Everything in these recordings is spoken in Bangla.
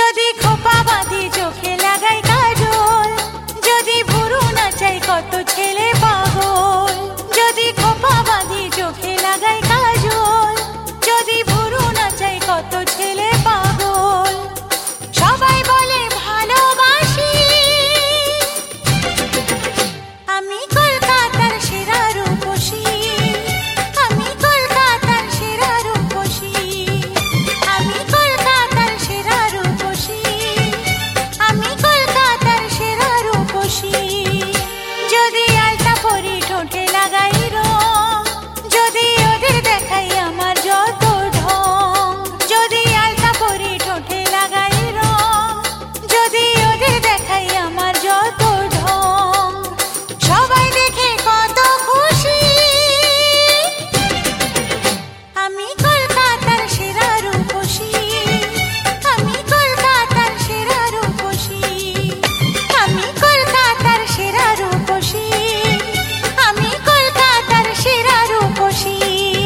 যদি খোপা বাঁধি চোখে লাগাই কাজল, যদি ভুরু নাচাই কত ছেলে পাগল। যদি খোপা বাঁধি চোখে লাগাই কাজল, যদি ভুরু নাচাই কত ছেলে পাগল। সবাই বলে ভালোবাসি, আমি কলকাতার সেরা রূপসী, আমি কলকাতার সেরা রূপসী, আমি কলকাতার সেরা রূপসী, আমি কলকাতার সেরা রূপসী। যদি আলতা পরি ঠোঁটে লাগাই রং, যদি ওদের দেখাই আমার যত ঢং। যদি আলতা পরি ঠোঁটে লাগাই রং, যদি ওদের দেখাই আমার যত ঢং। সবাই দেখে কত খুশি, আমি কলকাতার সেরা রূপসী, আমি কলকাতার সেরা রূপসী, আমি কলকাতার সেরা রূপসী, আমি কলকাতার সেরা রূপসী।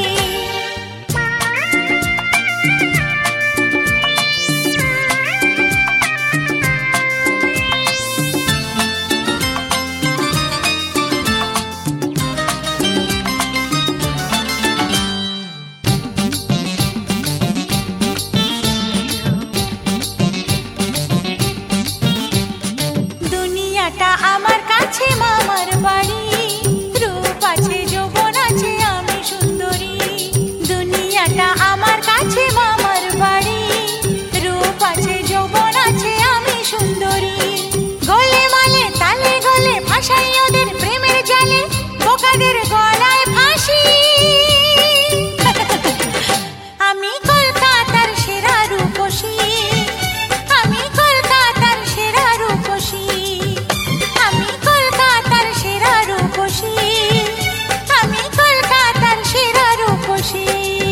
দুনিয়াটা আমার কাছে মামার বাড়ি, রূপ আছে যৌবন আছে আমি সুন্দরী। দুনিয়াটা আমার কাছে মামার বাড়ি, রূপ আছে যৌবন আছে আমি সুন্দরী। গলে মালে তালে গলে ভাসাই ওদের প্রেমের জালে, বোকাদের গলায় ফাঁসি। আমি কলকাতার সেরা রূপসী, আমি কলকাতার সেরা রূপসী, আমি কলকাতার সেরা রূপসী, আমি কলকাতার সেরা রূপসী।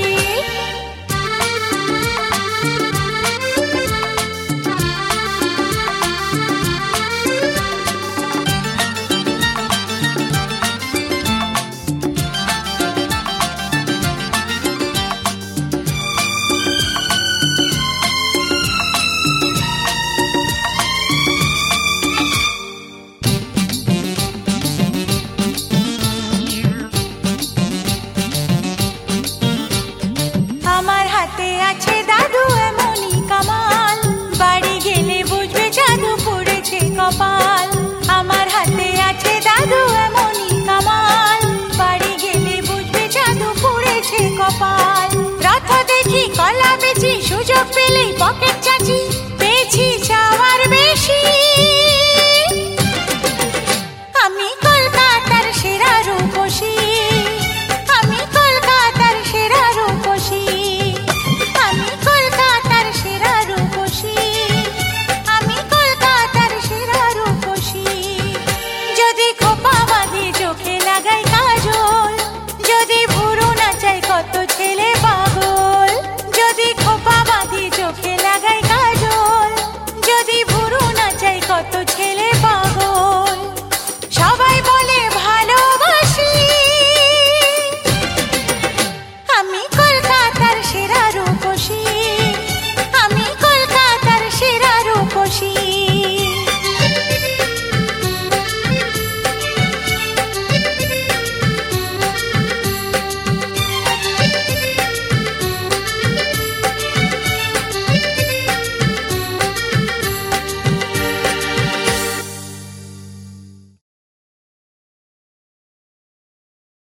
আমার হাতে আছে দাদু এমনই কামাল, বাড়ি গেলে বুঝবে জাদু পড়েছে কপাল। আমার হাতে আছে দাদু এমনই কামাল, বাড়ি গেলে বুঝবে জাদু পড়েছে কপাল। রথ দেখি কলা বেচি, সুযোগ পেলেই পকেট চাচি, পেয়েছি চাওয়ার বেশি। আমি কলকাতার সেরা রূপসী, আমি কলকাতার সেরা রূপসী, আমি কলকাতার সেরা রূপসী, আমি কলকাতার সেরা রূপসী। যদি খোপা বাঁধি চোখে লাগাই কাজল, যদি ভুরু নাচাই কত ছেলে পাগল। যদি খোপা বাঁধি চোখে